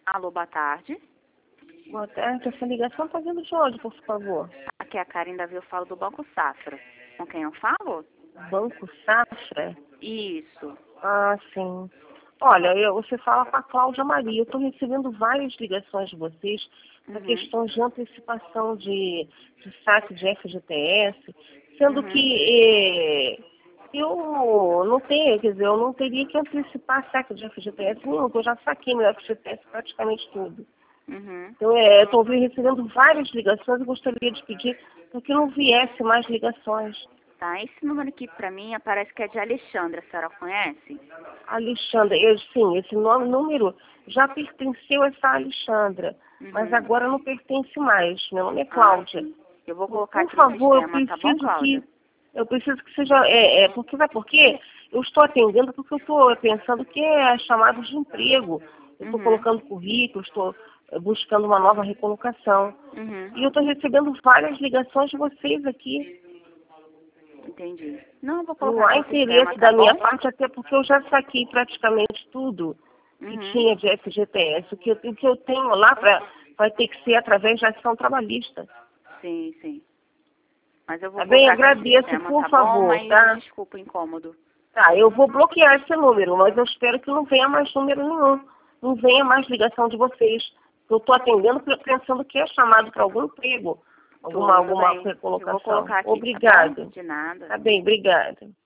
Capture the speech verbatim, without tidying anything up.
Alô, boa tarde. Boa tarde, essa ligação está vindo de onde, por favor? Aqui é a Karen Davi, eu falo do Banco Safra. Com quem eu falo? Banco Safra? Isso. Ah, sim. Olha, eu, você fala com a Cláudia Maria. Eu estou recebendo várias ligações de vocês para Uhum. questões de antecipação de, de saque de F G T S, sendo Uhum. que eh, eu não tenho, quer dizer, eu não teria que antecipar saque de F G T S nenhum, porque eu já saquei meu F G T S praticamente tudo. Uhum. Então, é, eu estou recebendo várias ligações e gostaria de pedir para que não viesse mais ligações. Tá, esse número aqui pra mim aparece que é de Alexandra, a senhora conhece? Alexandra, eu, sim, esse nome, número já pertenceu a essa Alexandra, Uhum. mas agora não pertence mais. Meu nome é Ah, Cláudia. sim. Eu vou colocar Por aqui no favor, eu sistema, tá bom, preciso Cláudia? que eu preciso que seja, é, é, porque sabe por quê? Eu estou atendendo porque eu estou pensando que é chamado de emprego. Eu estou Uhum. colocando currículo, estou é, buscando uma nova recolocação. Uhum. E eu estou recebendo várias ligações de vocês aqui. Entendi. Não, eu vou colocar Não há aqui no sistema, interesse tá da minha bom? parte, até porque eu já saquei praticamente tudo que Uhum. tinha de F G T S. O que eu, o que eu tenho lá pra, vai ter que ser através da ação trabalhista. Sim, sim. Mas eu vou Tá bem? colocar aqui no Agradeço, sistema, por tá bom? favor, Mas tá? desculpa o incômodo. Tá, eu vou bloquear esse número, mas eu espero que não venha mais número nenhum. Não venha mais ligação de vocês. Eu estou atendendo pensando que é chamado para algum emprego, alguma, Tudo alguma bem. Eu vou recolocação. colocar aqui, tá bom? Obrigada. De nada. Tá bem, obrigada.